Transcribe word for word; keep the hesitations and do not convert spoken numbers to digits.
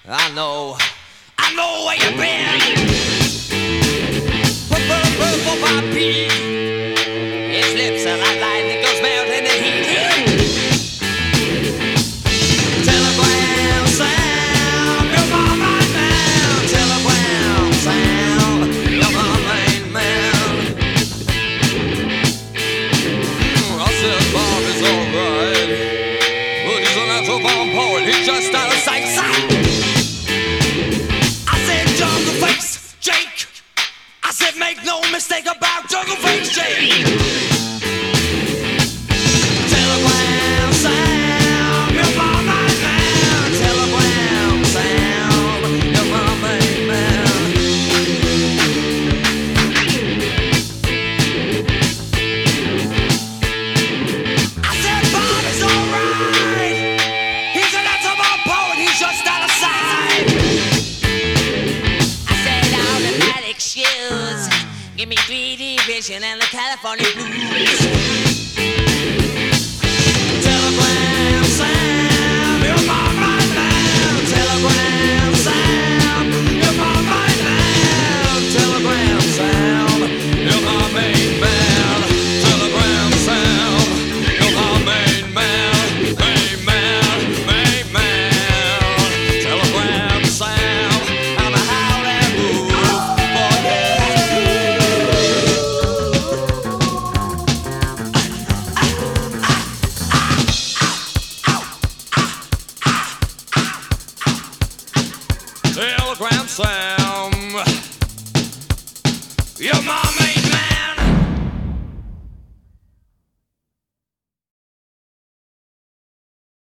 I know, I know where you've been. Purple, purple, poppy. His lips are like lightning, goes melting in the heat. Telegram sound, you're my main man. Telegram sound, you're my main man. Mm, I said Bob is alright, but he's a natural born poet. He's just out of sight, sight. Jake, I said make no mistake about Jungle Face Jake. Telegram sound, you're my main man. Telegram sound, you're my main man. I said Bob is alright. He's a natural born poet, he's just out of sight. Shoes. Give me three D vision and the California blues. Telegram sound, you're my main man. Telegram sound, you're my main man. Telegram sound, you're my main man. Telegram sound, you're my main man. Main man, main man. Telegram sound, I'm a howling move. Telegram sound.